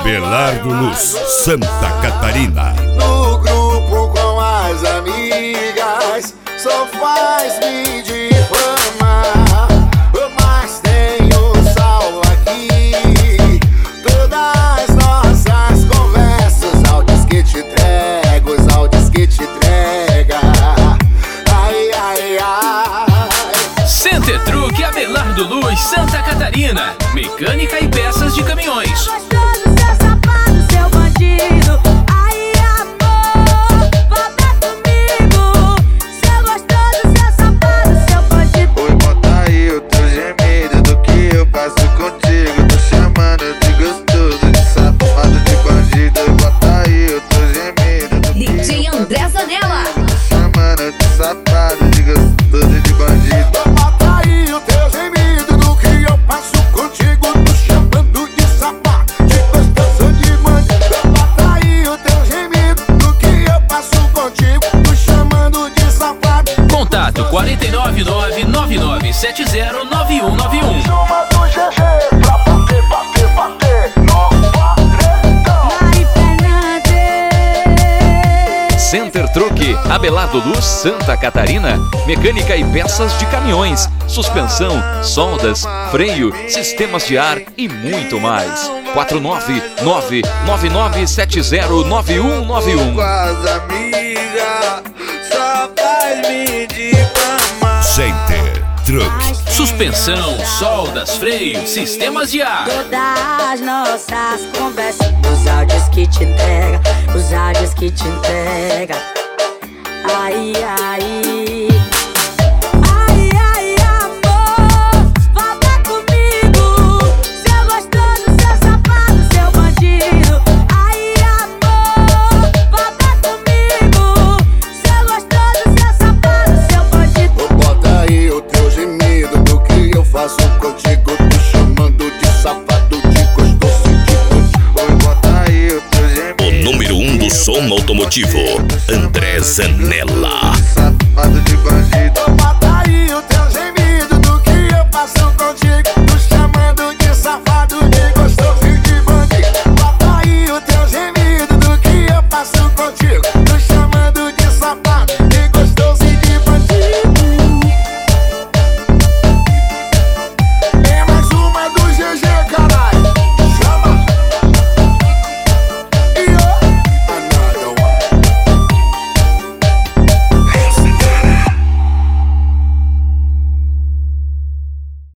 Abelardo Luz, Santa Catarina. No grupo com as amigas, só faz me difamar, mas tenho salvo aqui todas nossas conversas, áudios que te entrego, os áudios que te entrega. Ai, ai, ai. Center Truck Abelardo Luz, Santa Catarina. Mecânica e peças de caminhões. Contato 499-9970-9191. Chama do GG pra bater, bater, bater. Nova Treta. Center Truck Abelardo Luz, Santa Catarina. Mecânica e peças de caminhões, suspensão, soldas, freio, sistemas de ar e muito mais. 499-9970-9191. Center Truck. Suspensão, soldas, freios, sistemas de ar. Todas nossas conversas, os áudios que te entrega, os áudios que te entrega. Ai, ai. Ai, ai, amor, volta comigo. Seu gostoso, seu safado, seu bandido. Ai, amor, volta comigo. Seu gostoso, seu safado, seu bandido. Bota aí o teu gemido do que eu faço contigo, te chamando de safado, de gostoso, de bandido. Bota aí o teu gemido. O número 1 do som automotivo, André Zanella. Safado de bandido. Bota aí o teu gemido do que eu faço contigo, te chamando de safado, de gostoso e de bandido. Bota aí o teu gemido do que eu faço contigo, te chamando